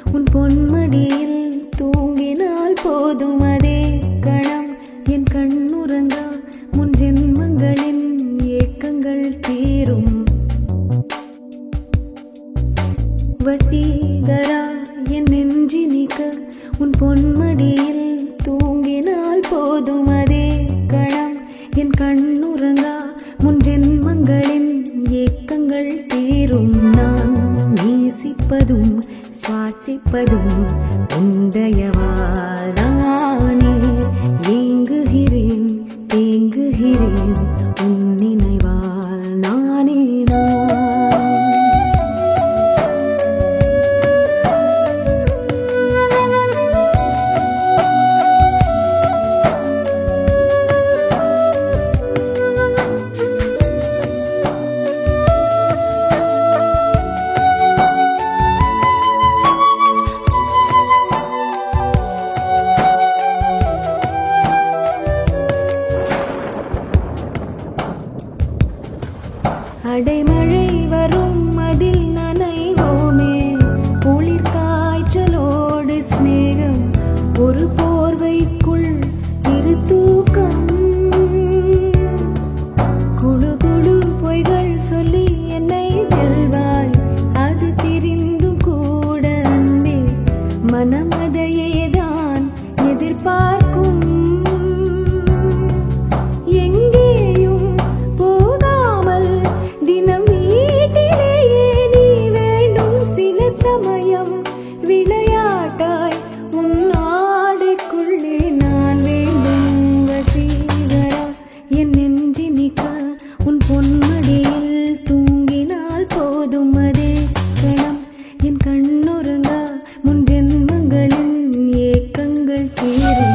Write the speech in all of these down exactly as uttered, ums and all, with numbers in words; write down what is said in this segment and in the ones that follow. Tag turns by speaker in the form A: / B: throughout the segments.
A: உன் பொன்மடியில் தூங்கினால் போதும் அதே கணம் என் கண்ணுறங்கா முன் ஜென்மங்களின் ஏக்கங்கள் தீரும். வசீகரா என் நெஞ்சினிக்க உன் பொன்மடியில் தூங்கினால் போதும் அதே கணம் என் கண்ணுறங்கா முன் ஜென்மங்களின் ஏக்கங்கள் தீரும். நான் நேசிப்பதும் சுவாசிப்பதும் உந்தயவால் நானே ஏங்குகிறேன் தேங்குகிறேன் உன் நினைவால் நானே நான். அடைமழை வரும் அதில் நனைவோமே குளிர் காய்ச்சலோடு சிநேகம் ஒரு போர்வைக்குள் இரு தூக்கம். குழு குழு பொய்கள் சொல்லி என்னை வெல்வாய் அது தெரிந்தும் கூட அன்பே மனம் அதையேதான் எதிர்பார்க்கும். விளையாட்டாய் உன் ஆடைக்குள்ளே நான் வேண்டும். வசீகரா என் நெஞ்சினிக்க உன் பொன்மடியில் தூங்கினால் போதும் அதே கணம் என் கண்ணுறங்கா முன் ஜென்மங்களின் ஏக்கங்கள் தீரும்.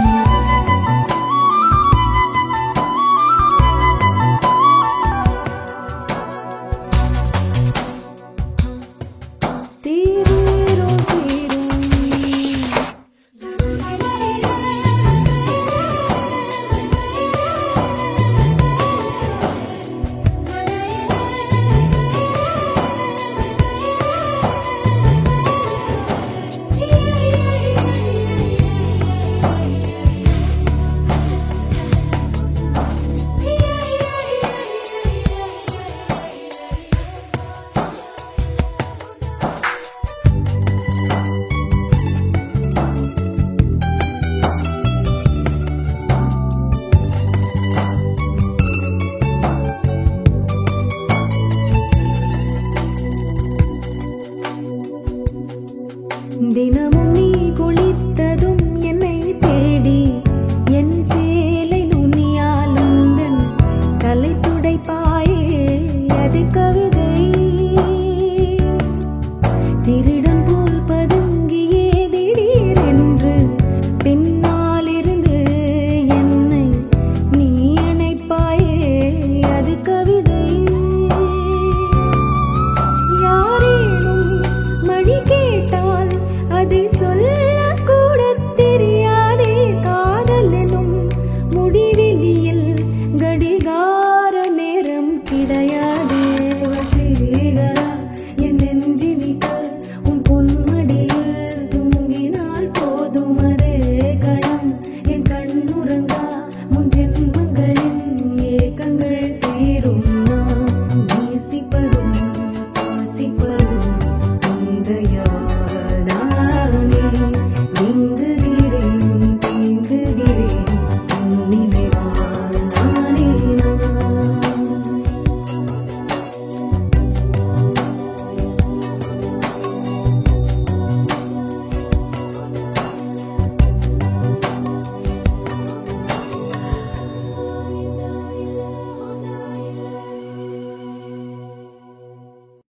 A: தினமும்